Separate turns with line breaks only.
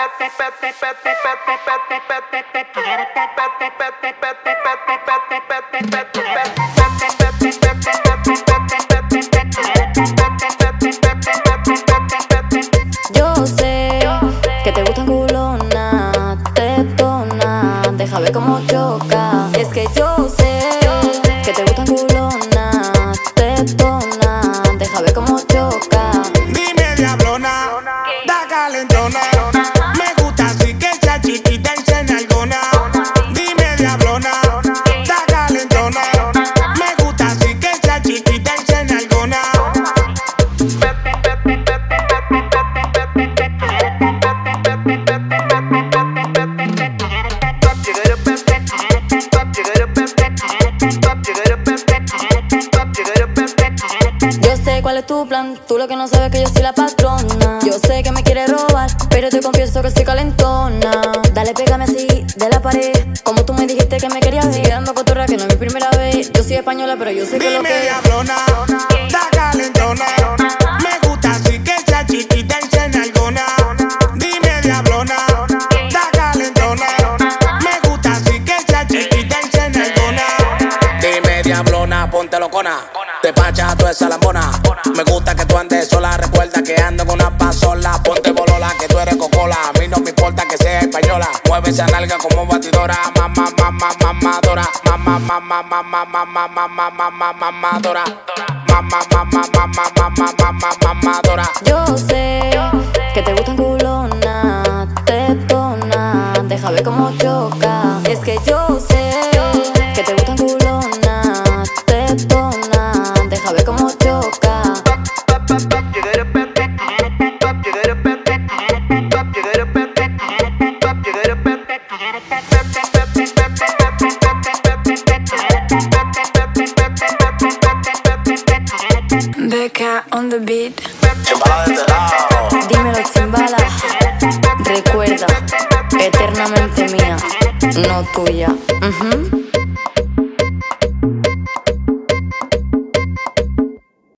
Yo sé que te gustan culonas, tetonas, deja ver cómo choca. Es que yo sé que te gustan culonas, tetonas, deja ver cómo choca.
Dime diablona, da calentona. Me gusta así que sea chiquita y se nalgona. Dime diablona, da calentona. Me gusta así que sea chiquita y se nalgona.
Yo sé cuál es tu plan, tú lo que no sabes es que yo soy la patrona. Yo sé que me quieres robar, pero te confieso que soy calentona. Dale, pégame así, de la pared, como tú me dijiste que me querías ver. Sigue dando cotorra que no es mi primera vez. Yo soy española, pero yo sé que lo
Dime
que
diablona, da calentona. Me gusta así que sea chiquita y se nalgona. Dime diablona, da calentona. Me gusta así que sea chiquita y se nalgona.
Dime diablona, ponte locona. Te pacha tú esa lambona. Me gusta que tú andes sola. Recuerda que ando con una pasola. Ponte bolola que tú eres cocola. A mí no me importa que sea española. Mueve esa nalga como batidora. Mamá, mamá, mamadora. Mamá, mamá, mamá, mamá, mamá, mamá, mamadora. Mamá, mamá, mamá, mamá, mamá, mamadora.
yo sé que te gustan culonas, tetonas, deja ver cómo choca. Es que yo sé que te gustan culonas, tetonas, deja ver cómo choca.
Becca on the beat.
Chimbala de este lado.
Dímelo, Chimbala. Recuerda, eternamente mía, no tuya.